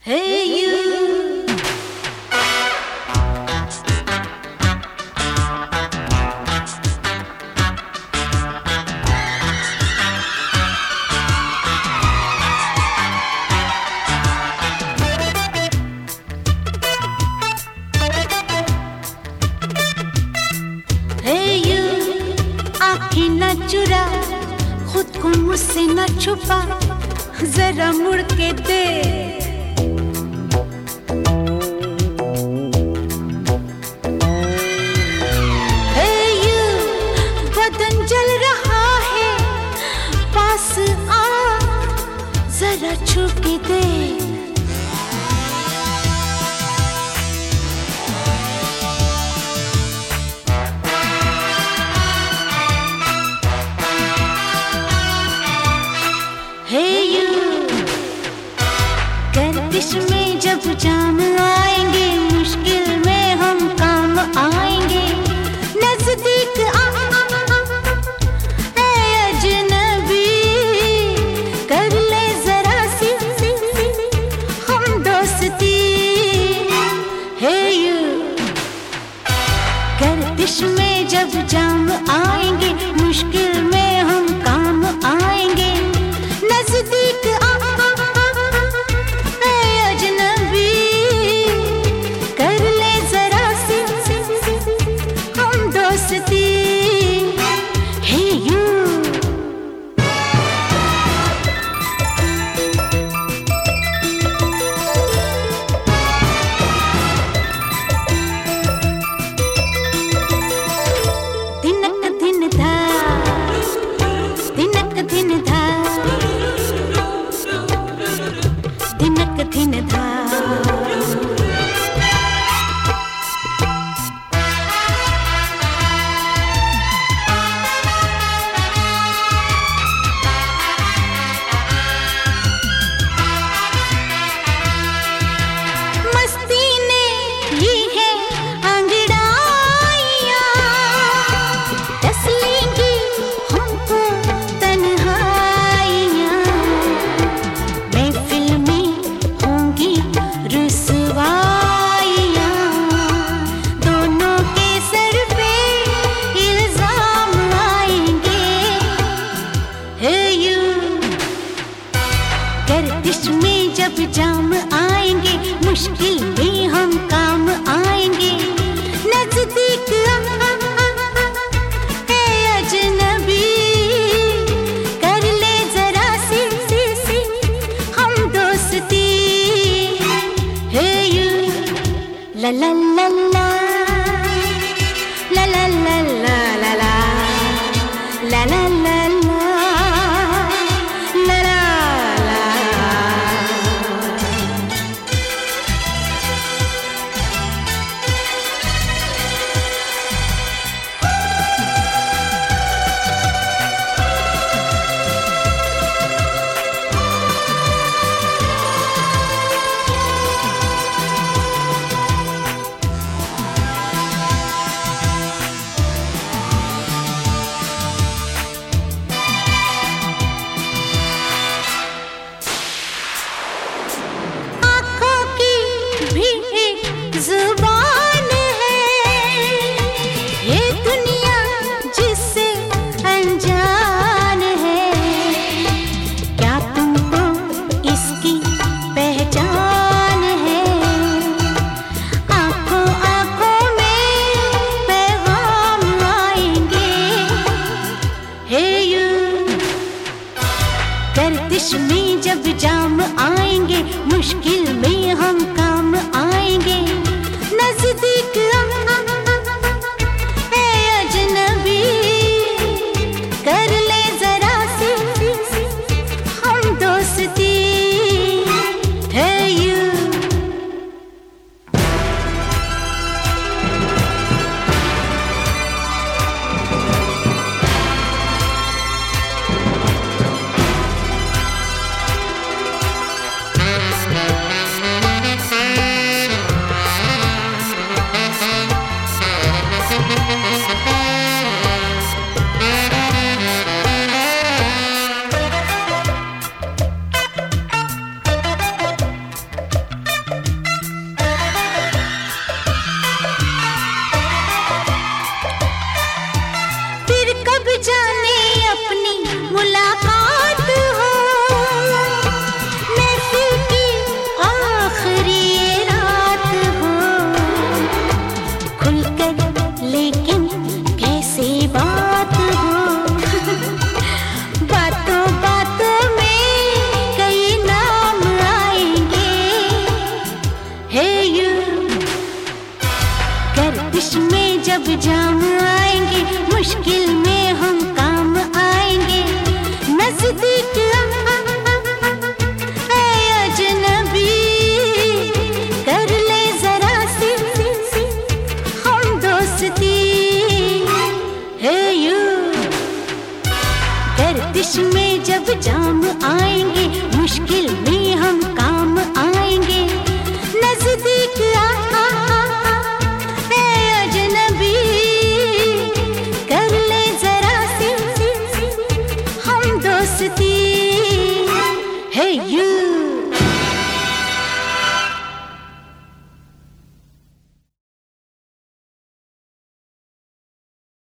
Hey you, hey you, आँखें न चुरा, खुद को मुझसे न छुपा, जरा मुड़ के देख। जल रहा है, पास आ, जरा छू के दे। हे यू, गर्दिश में जब जाम आएंगे, मुश्किल में हम काम आएंगे। नजदीक आ गर्दिश में जब जाम आएंगे, मुश्किल में हम काम आएंगे। नजदीक आ अजनबी, कर ले जरा सी हम दोस्ती। हे यू, गर्दिश में जब जाम आएंगे, मुश्किल में हम काम आएंगे। नजदीक अजनबी, कर ले जरा सी हम दोस्ती। हे यू, ला ला ला ला ला ला ला ला ला ला ला ला ला। जुबान है ये दुनिया जिससे अनजान है, क्या तुमको इसकी पहचान है? आंखों आंखों में पैगाम आएंगे। हे यू, गर्दिश में जब जाम आएंगे, मुश्किल में हम काम आएंगे। नजदीक अजनबी, कर ले जरा सी हम दोस्ती। है यू, जब जाम आएंगे, मुश्किल में हम काम आएंगे। नजदीक अजनबी कर ले जरा सी हम दोस्ती। हे यू गर्दिश में जब जाम आएंगे, मुश्किल में हम काम आएंगे। नजदीक अजनबी कर ले जरा सी हम दोस्ती। Hey you